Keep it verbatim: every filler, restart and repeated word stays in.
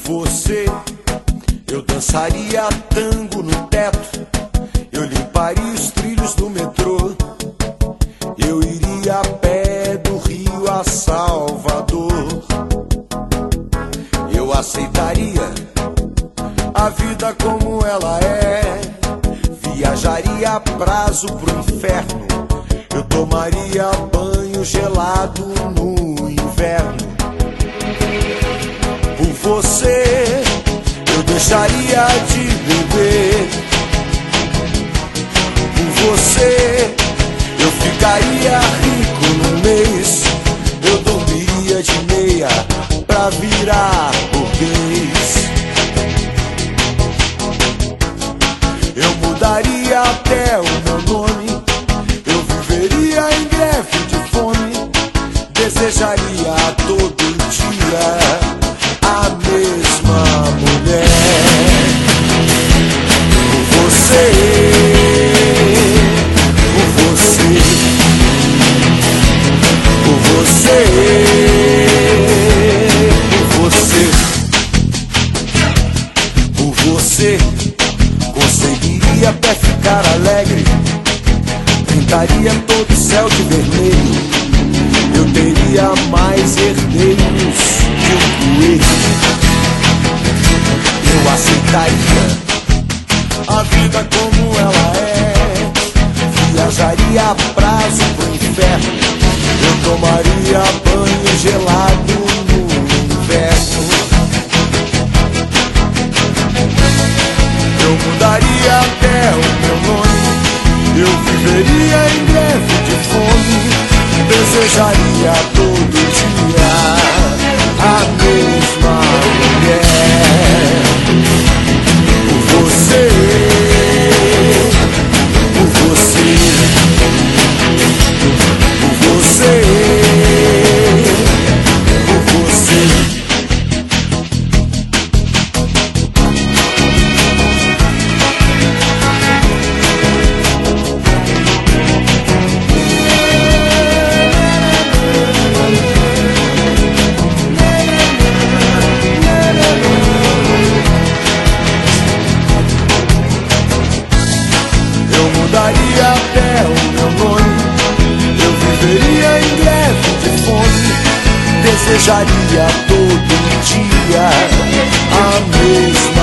você, eu dançaria tango no teto, eu limparia os trilhos do metrô, eu iria a pé do Rio a Salvador. Eu aceitaria a vida como ela é, viajaria a prazo pro inferno, eu tomaria banho gelado no inverno. Por você, eu deixaria de beber. Por você, eu ficaria rico no mês. Eu dormiria de meia pra virar burguês. Eu mudaria até o meu nome. Eu viveria em greve de fome. Desejaria todo dia a mesma mulher. Por você, por você, por você, por você, por você, conseguiria até ficar alegre, pintaria todo o céu de vermelho, eu teria mais herdeiros que um coelho. Eu aceitaria a vida como ela é, viajaria a prazo pro inferno, eu tomaria banho gelado no inverno. Eu mudaria até o meu nome, eu viveria em greve de fome, desejaria todo dia a mesma mulher. Por você, por você, por você, por você. Mudaria até o meu nome, eu viveria em greve de fome, desejaria todo dia a mesma